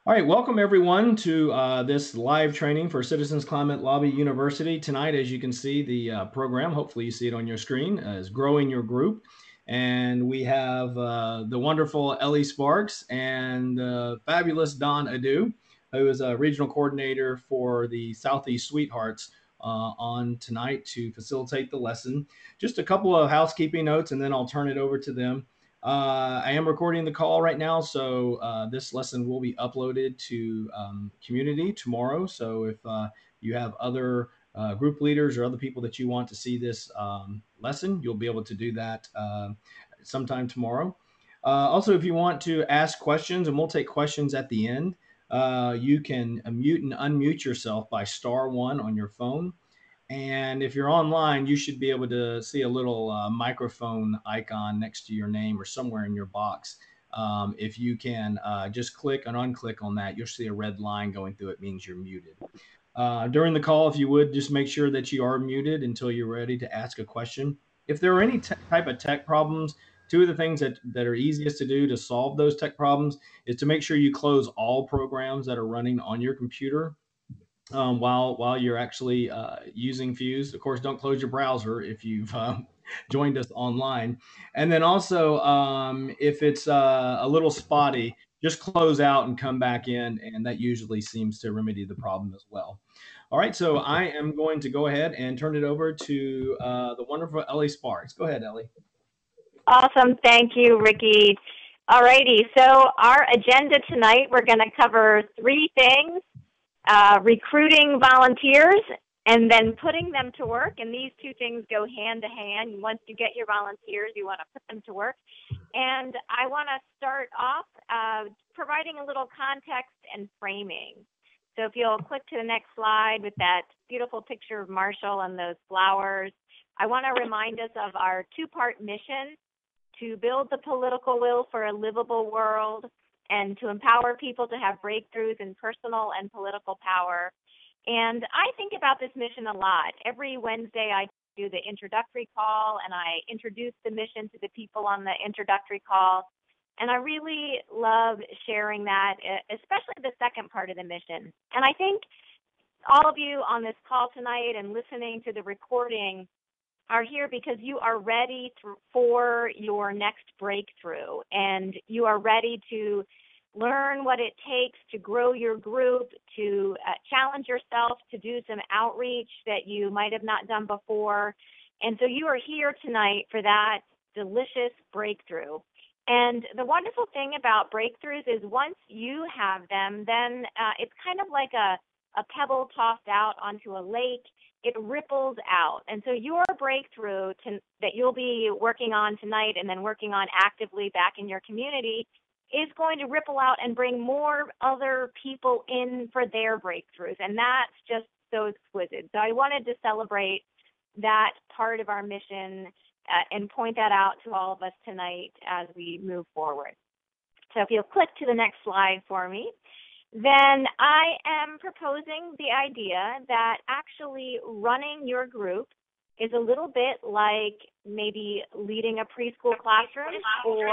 All right, welcome everyone to this live training for Citizens Climate Lobby University. Tonight, as you can see, the program, hopefully you see it on your screen, is Growing Your Group. And we have the wonderful Ellie Sparks and fabulous Don Adu, who is a regional coordinator for the Southeast Sweethearts, on tonight to facilitate the lesson. Just a couple of housekeeping notes, and then I'll turn it over to them. I am recording the call right now, so this lesson will be uploaded to Community tomorrow. So if you have other group leaders or other people that you want to see this lesson, you'll be able to do that sometime tomorrow. Also, if you want to ask questions, and we'll take questions at the end, you can mute and unmute yourself by *1 on your phone. And if you're online, you should be able to see a little microphone icon next to your name or somewhere in your box. If you can just click and unclick on that, you'll see a red line going through. It means you're muted. During the call, if you would, just make sure that you are muted until you're ready to ask a question. If there are any type of tech problems, two of the things that are easiest to do to solve those tech problems is to make sure you close all programs that are running on your computer while you're actually using Fuse. Of course, don't close your browser if you've joined us online. And then also, if it's a little spotty, just close out and come back in, and that usually seems to remedy the problem as well. All right, so I am going to go ahead and turn it over to the wonderful Ellie Sparks. Go ahead, Ellie. Awesome. Thank you, Ricky. Alrighty. So our agenda tonight, we're going to cover three things: recruiting volunteers and then putting them to work. And these two things go hand to hand. Once you get your volunteers, you want to put them to work. And I want to start off providing a little context and framing. So if you'll click to the next slide with that beautiful picture of Marshall and those flowers, I want to remind us of our two-part mission: to build the political will for a livable world, and to empower people to have breakthroughs in personal and political power. And I think about this mission a lot. Every Wednesday I do the introductory call, and I introduce the mission to the people on the introductory call. And I really love sharing that, especially the second part of the mission. And I think all of you on this call tonight and listening to the recording are here because you are ready for your next breakthrough, and you are ready to learn what it takes to grow your group, to challenge yourself to do some outreach that you might have not done before. And so you are here tonight for that delicious breakthrough. And the wonderful thing about breakthroughs is once you have them, then it's kind of like a pebble tossed out onto a lake. It ripples out. And so your breakthrough that you'll be working on tonight and then working on actively back in your community is going to ripple out and bring more other people in for their breakthroughs. And that's just so exquisite. So I wanted to celebrate that part of our mission and point that out to all of us tonight as we move forward. So if you'll click to the next slide for me, then I am proposing the idea that actually running your group is a little bit like maybe leading a preschool classroom or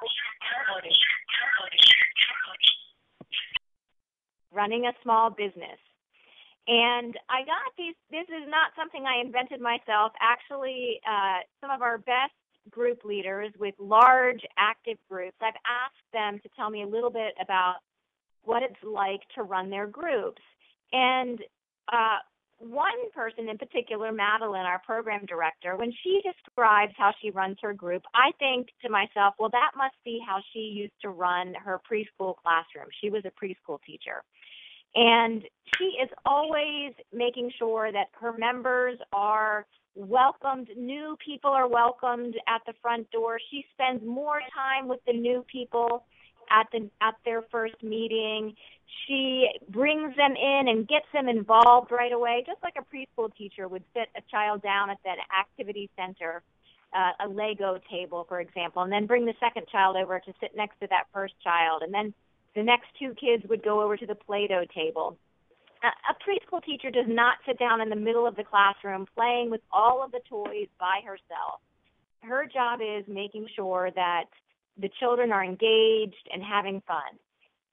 running a small business. And I got this is not something I invented myself. Actually, some of our best group leaders with large active groups, I've asked them to tell me a little bit about what it's like to run their groups. And one person in particular, Madeline, our program director, when she describes how she runs her group, I think to myself, well, that must be how she used to run her preschool classroom. She was a preschool teacher. And she is always making sure that her members are welcomed. New people are welcomed at the front door. She spends more time with the new people at their first meeting. She brings them in and gets them involved right away, just like a preschool teacher would sit a child down at that activity center, a Lego table, for example, and then bring the second child over to sit next to that first child. And then the next two kids would go over to the Play-Doh table. A preschool teacher does not sit down in the middle of the classroom playing with all of the toys by herself. Her job is making sure that the children are engaged and having fun.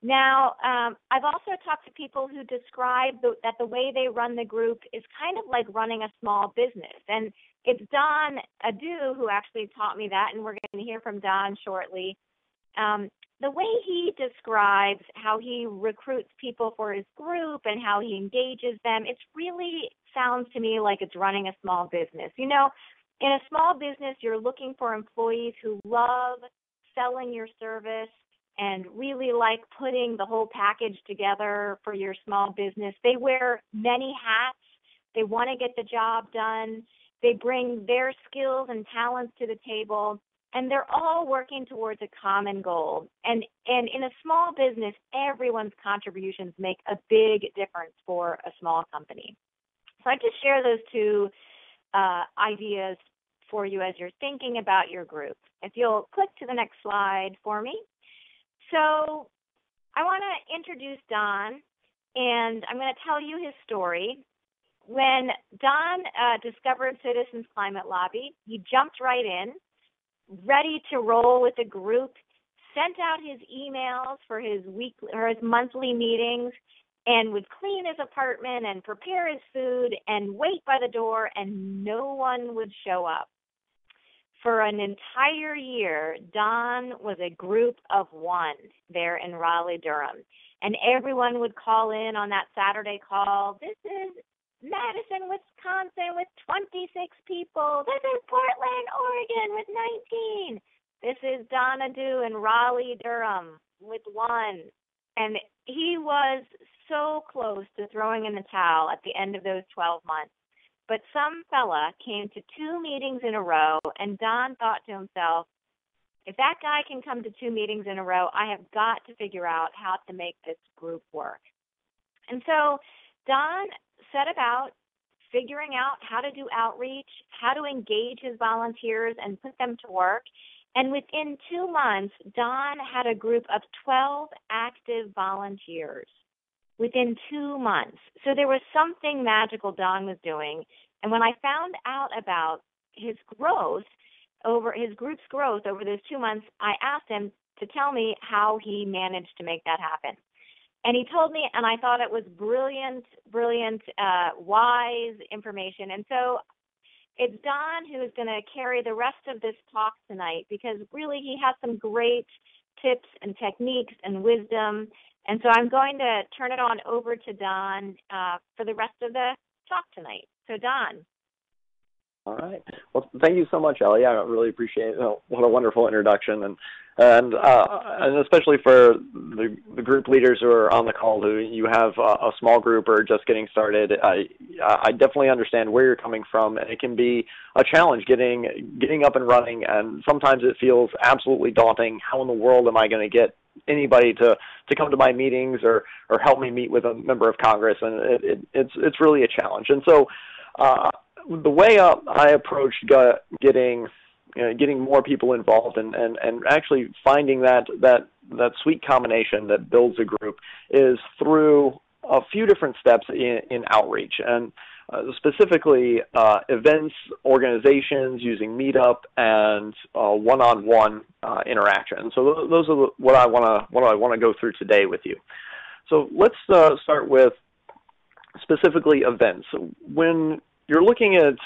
Now, I've also talked to people who describe that the way they run the group is kind of like running a small business. And it's Don Adu who actually taught me that, and we're going to hear from Don shortly. The way he describes how he recruits people for his group and how he engages them, it really sounds to me like it's running a small business. You know, in a small business, you're looking for employees who love selling your service and really like putting the whole package together for your small business. They wear many hats. They want to get the job done. They bring their skills and talents to the table, and they're all working towards a common goal. And in a small business, everyone's contributions make a big difference for a small company. So I just share those two ideas for you as you're thinking about your group. If you'll click to the next slide for me. So I want to introduce Don, and I'm going to tell you his story. When Don discovered Citizens Climate Lobby, he jumped right in, ready to roll with the group, sent out his emails for his weekly or his monthly meetings, and would clean his apartment and prepare his food and wait by the door, and no one would show up. For an entire year, Don was a group of one there in Raleigh-Durham. And everyone would call in on that Saturday call. This is Madison, Wisconsin with 26 people. This is Portland, Oregon with 19. This is Don Adu in Raleigh-Durham with 1. And he was so close to throwing in the towel at the end of those 12 months. But some fella came to 2 meetings in a row, and Don thought to himself, if that guy can come to 2 meetings in a row, I have got to figure out how to make this group work. And so Don set about figuring out how to do outreach, how to engage his volunteers and put them to work. And within 2 months, Don had a group of 12 active volunteers. Within 2 months. So there was something magical Don was doing. And when I found out about his growth, his group's growth over those 2 months, I asked him to tell me how he managed to make that happen. And he told me, and I thought it was brilliant, wise information. And so it's Don who is going to carry the rest of this talk tonight, because really he has some great tips and techniques and wisdom. And so I'm going to turn it on over to Don for the rest of the talk tonight. So Don. All right. Well, thank you so much, Ellie. I really appreciate it. What a wonderful introduction, and especially for the group leaders who are on the call, who you have a small group or just getting started. I definitely understand where you're coming from, and it can be a challenge getting up and running, and sometimes it feels absolutely daunting. How in the world am I going to get anybody to come to my meetings or help me meet with a member of Congress? And it's really a challenge. And so the way I approached getting more people involved and actually finding that sweet combination that builds a group is through a few different steps in outreach, and specifically events, organizations, using Meetup, and one-on-one interaction. So those are what I want to go through today with you. So let's start with specifically events. When you're looking at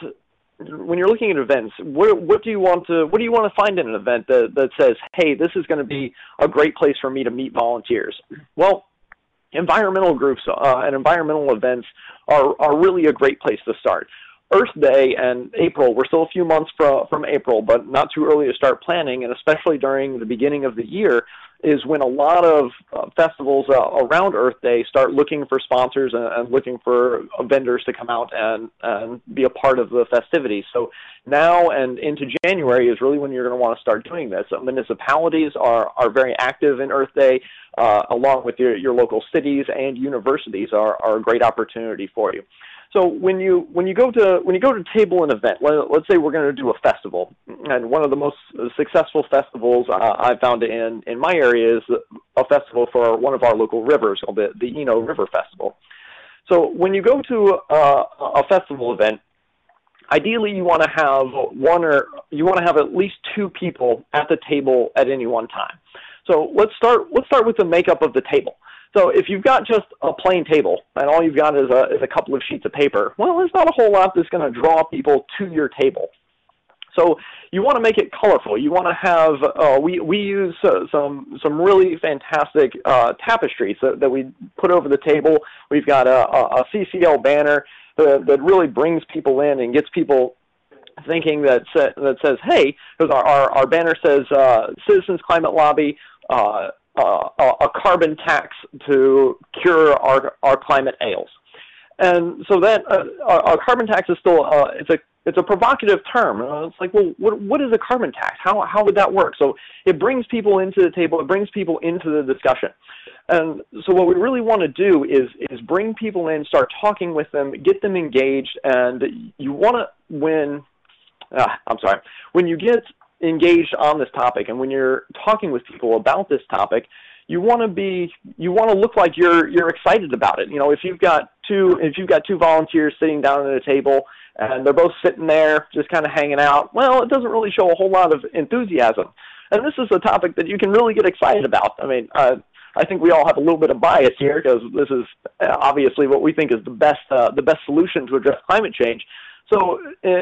events, what do you want to find in an event that says, hey, this is going to be a great place for me to meet volunteers? Well, environmental groups and environmental events are really a great place to start. Earth Day and April, we're still a few months from April, but not too early to start planning, and especially during the beginning of the year is when a lot of festivals around Earth Day start looking for sponsors and looking for vendors to come out and be a part of the festivities. So now and into January is really when you're going to want to start doing this. Municipalities are very active in Earth Day, along with your local cities, and universities are a great opportunity for you. So when you go to table an event, let's say we're going to do a festival, and one of the most successful festivals I found in my area is a festival for one of our local rivers called the Eno River Festival. So when you go to a festival event, ideally you want to have at least 2 people at the table at any one time. So let's start with the makeup of the table. So if you've got just a plain table and all you've got is a couple of sheets of paper, well, there's not a whole lot that's going to draw people to your table. So you want to make it colorful. You want to have, we use some really fantastic tapestries that we put over the table. We've got a CCL banner that really brings people in and gets people thinking that says, hey, because our banner says Citizens Climate Lobby, a carbon tax to cure our climate ails. And so that a carbon tax is still it's a provocative term. It's like, well, what is a carbon tax? How would that work? So it brings people into the table. It brings people into the discussion. And so what we really want to do is bring people in, start talking with them, get them engaged. And you want to when you get engaged on this topic, and when you're talking with people about this topic, you want to look like you're excited about it. You know, if you've got two volunteers sitting down at a table and they're both sitting there just kind of hanging out, well, it doesn't really show a whole lot of enthusiasm. And this is a topic that you can really get excited about. I mean, I think we all have a little bit of bias here because this is obviously what we think is the best solution to address climate change. So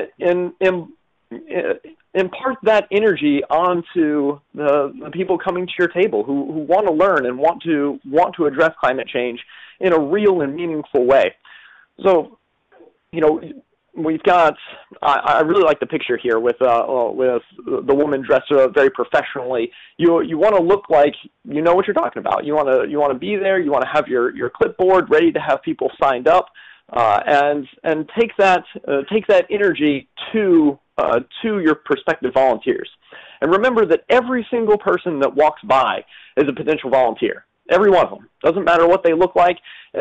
impart that energy onto the people coming to your table who want to learn and want to address climate change in a real and meaningful way. So, you know, we've got. I really like the picture here with the woman dressed very professionally. You want to look like you know what you're talking about. You want to be there. You want to have your clipboard ready to have people signed up, and take that energy to your prospective volunteers. And remember that every single person that walks by is a potential volunteer. Every one of them. Doesn't matter what they look like.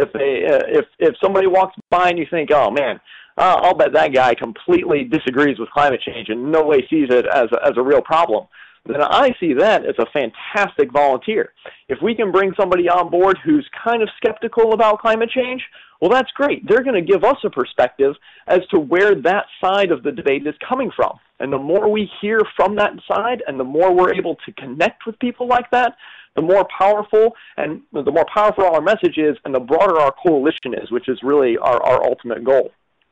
If somebody walks by and you think, oh man, I'll bet that guy completely disagrees with climate change and no way sees it as a real problem, then I see that as a fantastic volunteer. If we can bring somebody on board who's kind of skeptical about climate change, well, that's great. They're going to give us a perspective as to where that side of the debate is coming from. And the more we hear from that side and the more we're able to connect with people like that, the more powerful our message is and the broader our coalition is, which is really our ultimate goal.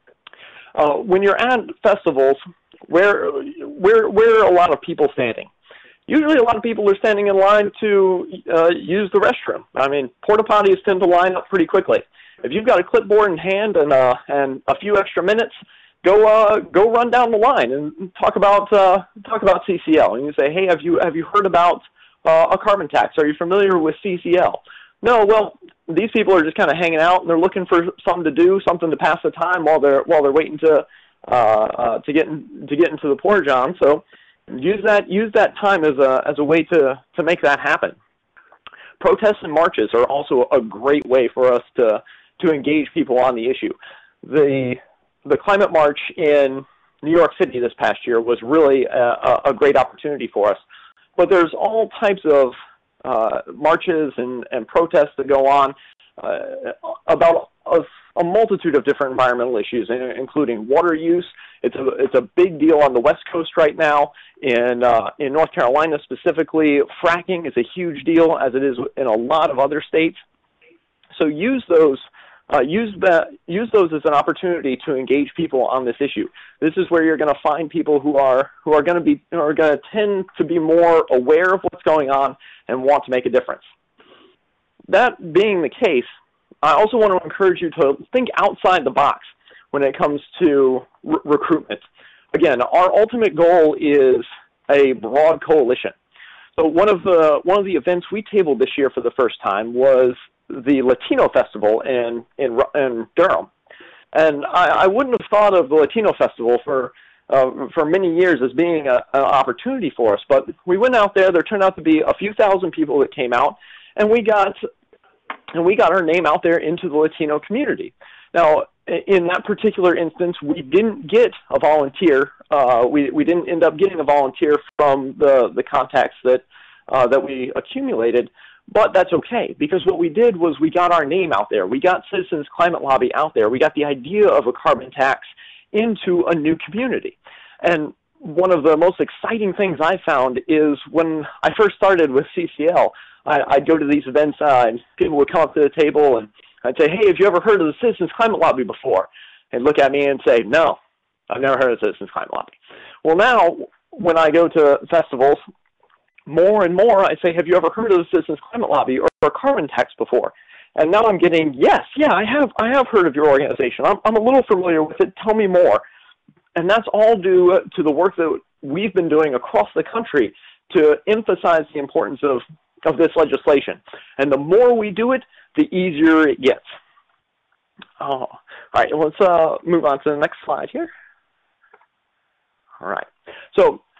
When you're at festivals, where are a lot of people standing? Usually a lot of people are standing in line to use the restroom. I mean, porta potties tend to line up pretty quickly. If you've got a clipboard in hand and a few extra minutes, go run down the line and talk about CCL. And you say, hey, have you heard about a carbon tax? Are you familiar with CCL? No, well, these people are just kind of hanging out and they're looking for something to do, something to pass the time while they're waiting to get into the porta john. So use that time as a way to make that happen. Protests and marches are also a great way for us to engage people on the issue. The climate march in New York City this past year was really a great opportunity for us. But there's all types of marches and protests that go on about a multitude of different environmental issues, including water use. It's a big deal on the West Coast right now. In North Carolina specifically, fracking is a huge deal, as it is in a lot of other states. So use those as an opportunity to engage people on this issue. This is where you're going to find people who are going to tend to be more aware of what's going on and want to make a difference. That being the case, I also want to encourage you to think outside the box when it comes to recruitment. Again, our ultimate goal is a broad coalition. So one of the events we tabled this year for the first time was the Latino Festival in Durham, and I wouldn't have thought of the Latino Festival for many years as being an opportunity for us. But we went out there. There turned out to be a few thousand people that came out, and we got our name out there into the Latino community. Now, in that particular instance, we didn't get a volunteer. We didn't end up getting a volunteer from the contacts that we accumulated. But that's okay, because what we did was we got our name out there. We got Citizens Climate Lobby out there. We got the idea of a carbon tax into a new community. And one of the most exciting things I found is when I first started with CCL, I'd go to these events and people would come up to the table and I'd say, hey, have you ever heard of the Citizens Climate Lobby before? And look at me and say, no, I've never heard of the Citizens Climate Lobby. Well, now when I go to festivals, more and more I say, have you ever heard of the Citizens Climate Lobby or carbon tax before? And now I'm getting, yes, yeah, I have heard of your organization. I'm a little familiar with it. Tell me more. And that's all due to the work that we've been doing across the country to emphasize the importance of this legislation. And the more we do it, the easier it gets. All right, let's move on to the next slide here. All right. So